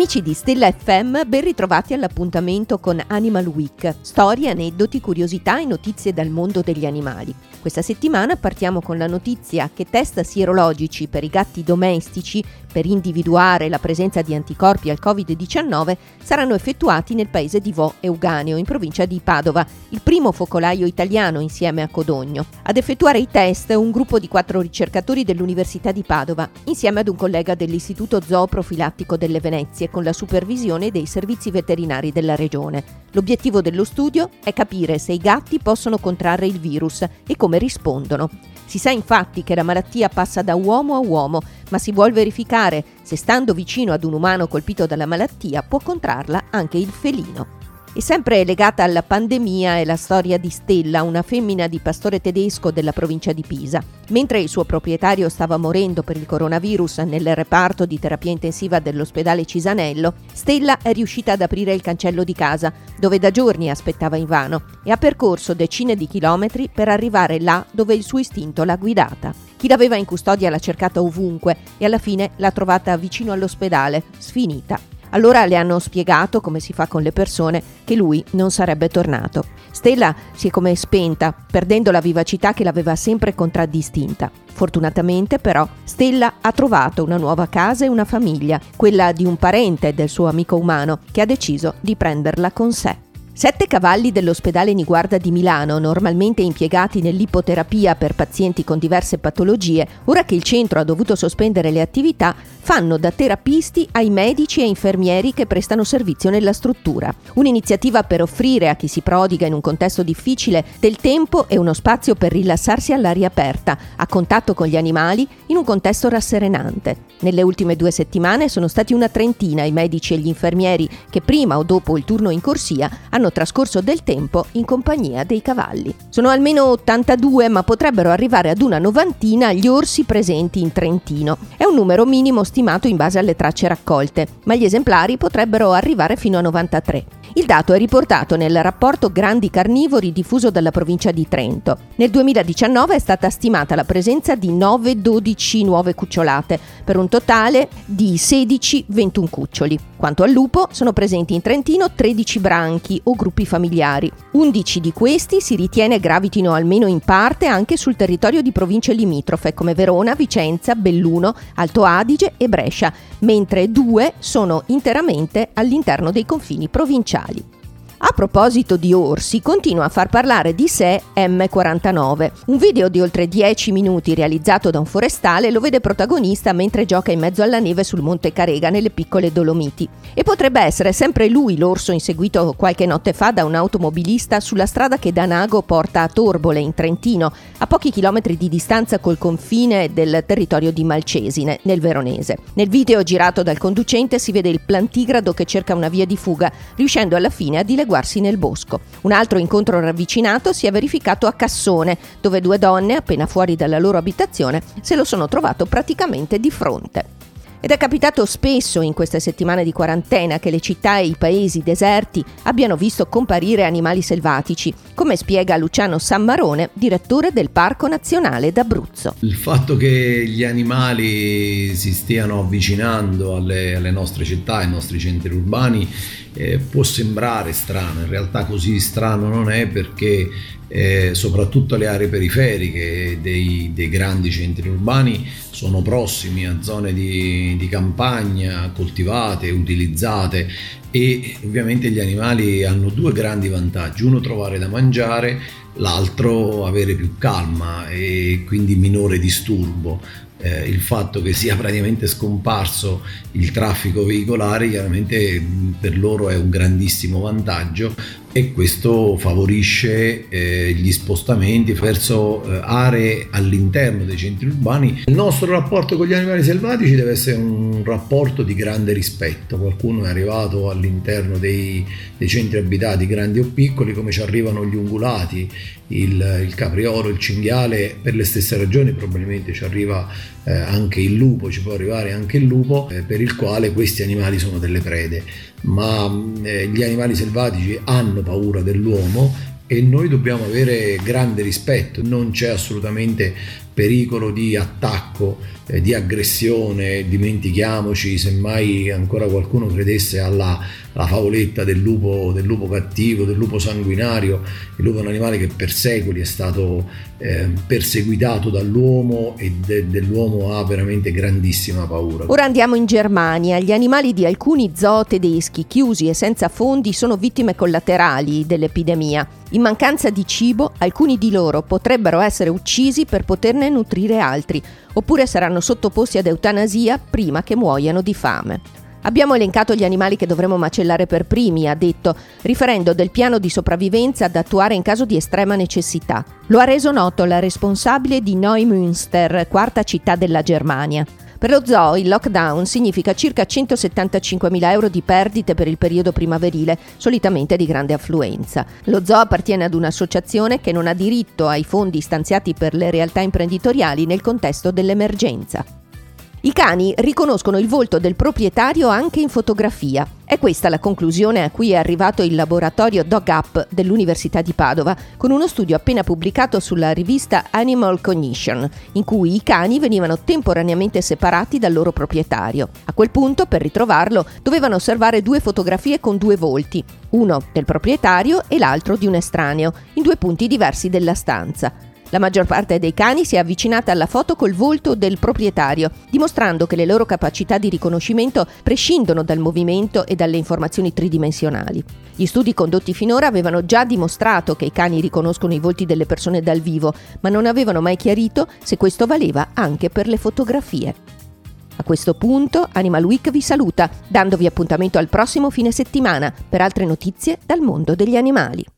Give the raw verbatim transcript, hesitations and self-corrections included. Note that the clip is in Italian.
Amici di Stella F M, ben ritrovati all'appuntamento con Animal Week, storie, aneddoti, curiosità e notizie dal mondo degli animali. Questa settimana partiamo con la notizia che test sierologici per i gatti domestici per individuare la presenza di anticorpi al covid diciannove saranno effettuati nel paese di Vo Euganeo, in provincia di Padova, il primo focolaio italiano insieme a Codogno. Ad effettuare i test un gruppo di quattro ricercatori dell'Università di Padova, insieme ad un collega dell'Istituto Zooprofilattico delle Venezie, con la supervisione dei servizi veterinari della regione. L'obiettivo dello studio è capire se i gatti possono contrarre il virus e come rispondono. Si sa infatti che la malattia passa da uomo a uomo, ma si vuol verificare se stando vicino ad un umano colpito dalla malattia può contrarla anche il felino. E sempre legata alla pandemia è la storia di Stella, una femmina di pastore tedesco della provincia di Pisa. Mentre il suo proprietario stava morendo per il coronavirus nel reparto di terapia intensiva dell'ospedale Cisanello, Stella è riuscita ad aprire il cancello di casa, dove da giorni aspettava invano, e ha percorso decine di chilometri per arrivare là dove il suo istinto l'ha guidata. Chi l'aveva in custodia l'ha cercata ovunque e alla fine l'ha trovata vicino all'ospedale, sfinita. Allora le hanno spiegato, come si fa con le persone, che lui non sarebbe tornato. Stella si è come spenta, perdendo la vivacità che l'aveva sempre contraddistinta. Fortunatamente, però, Stella ha trovato una nuova casa e una famiglia, quella di un parente del suo amico umano, che ha deciso di prenderla con sé. Sette cavalli dell'ospedale Niguarda di Milano, normalmente impiegati nell'ipoterapia per pazienti con diverse patologie, ora che il centro ha dovuto sospendere le attività, fanno da terapisti ai medici e infermieri che prestano servizio nella struttura. Un'iniziativa per offrire a chi si prodiga in un contesto difficile del tempo e uno spazio per rilassarsi all'aria aperta, a contatto con gli animali, in un contesto rasserenante. Nelle ultime due settimane sono stati una trentina i medici e gli infermieri che prima o dopo il turno in corsia hanno trascorso del tempo in compagnia dei cavalli. Sono almeno ottantadue, ma potrebbero arrivare ad una novantina gli orsi presenti in Trentino. È un numero minimo stimato in base alle tracce raccolte, ma gli esemplari potrebbero arrivare fino a novantatré. Il dato è riportato nel rapporto Grandi Carnivori diffuso dalla provincia di Trento. Nel duemiladiciannove è stata stimata la presenza di nove dodici nuove cucciolate, per un totale di sedici ventuno cuccioli. Quanto al lupo, sono presenti in Trentino tredici branchi o gruppi familiari. undici di questi si ritiene gravitino almeno in parte anche sul territorio di province limitrofe come Verona, Vicenza, Belluno, Alto Adige e Brescia, mentre due sono interamente all'interno dei confini provinciali. A proposito di orsi, continua a far parlare di sé emme quarantanove. Un video di oltre dieci minuti realizzato da un forestale lo vede protagonista mentre gioca in mezzo alla neve sul Monte Carega nelle piccole Dolomiti. E potrebbe essere sempre lui l'orso inseguito qualche notte fa da un automobilista sulla strada che da Nago porta a Torbole in Trentino, a pochi chilometri di distanza col confine del territorio di Malcesine, nel Veronese. Nel video girato dal conducente si vede il plantigrado che cerca una via di fuga, riuscendo alla fine a dileguarsi nel bosco. Un altro incontro ravvicinato si è verificato a Cassone, dove due donne, appena fuori dalla loro abitazione, se lo sono trovato praticamente di fronte. Ed è capitato spesso in queste settimane di quarantena che le città e i paesi deserti abbiano visto comparire animali selvatici, come spiega Luciano Sammarone, direttore del Parco Nazionale d'Abruzzo. Il fatto che gli animali si stiano avvicinando alle, alle nostre città, ai nostri centri urbani, eh, può sembrare strano, in realtà così strano non è, perché Eh, soprattutto le aree periferiche dei, dei grandi centri urbani sono prossimi a zone di, di campagna coltivate, utilizzate, e ovviamente gli animali hanno due grandi vantaggi: uno, trovare da mangiare, l'altro, avere più calma e quindi minore disturbo. Eh, il fatto che sia praticamente scomparso il traffico veicolare chiaramente per loro è un grandissimo vantaggio, e questo favorisce eh, gli spostamenti verso eh, aree all'interno dei centri urbani. Il nostro rapporto con gli animali selvatici deve essere un rapporto di grande rispetto. Qualcuno è arrivato all'interno dei, dei centri abitati, grandi o piccoli, come ci arrivano gli ungulati, il, il capriolo, il cinghiale. Per le stesse ragioni probabilmente ci arriva eh, anche il lupo, ci può arrivare anche il lupo, eh, per il quale questi animali sono delle prede. Ma eh, gli animali selvatici hanno paura dell'uomo e noi dobbiamo avere grande rispetto. Non c'è assolutamente pericolo di attacco, eh, di aggressione. Dimentichiamoci, semmai ancora qualcuno credesse alla, alla favoletta del lupo, del lupo cattivo, del lupo sanguinario. Il lupo è un animale che per secoli è stato eh, perseguitato dall'uomo e de, dell'uomo ha veramente grandissima paura. Ora andiamo in Germania. Gli animali di alcuni zoo tedeschi chiusi e senza fondi sono vittime collaterali dell'epidemia. In mancanza di cibo, alcuni di loro potrebbero essere uccisi per poterne nutrire altri, oppure saranno sottoposti ad eutanasia prima che muoiano di fame. Abbiamo elencato gli animali che dovremo macellare per primi, ha detto, riferendo del piano di sopravvivenza da attuare in caso di estrema necessità. Lo ha reso noto la responsabile di Neumünster, quarta città della Germania. Per lo zoo il lockdown significa circa centosettantacinquemila euro di perdite per il periodo primaverile, solitamente di grande affluenza. Lo zoo appartiene ad un'associazione che non ha diritto ai fondi stanziati per le realtà imprenditoriali nel contesto dell'emergenza. I cani riconoscono il volto del proprietario anche in fotografia. È questa la conclusione a cui è arrivato il laboratorio DogUp dell'Università di Padova con uno studio appena pubblicato sulla rivista Animal Cognition, in cui i cani venivano temporaneamente separati dal loro proprietario. A quel punto, per ritrovarlo, dovevano osservare due fotografie con due volti, uno del proprietario e l'altro di un estraneo, in due punti diversi della stanza. La maggior parte dei cani si è avvicinata alla foto col volto del proprietario, dimostrando che le loro capacità di riconoscimento prescindono dal movimento e dalle informazioni tridimensionali. Gli studi condotti finora avevano già dimostrato che i cani riconoscono i volti delle persone dal vivo, ma non avevano mai chiarito se questo valeva anche per le fotografie. A questo punto Animal Week vi saluta, dandovi appuntamento al prossimo fine settimana per altre notizie dal mondo degli animali.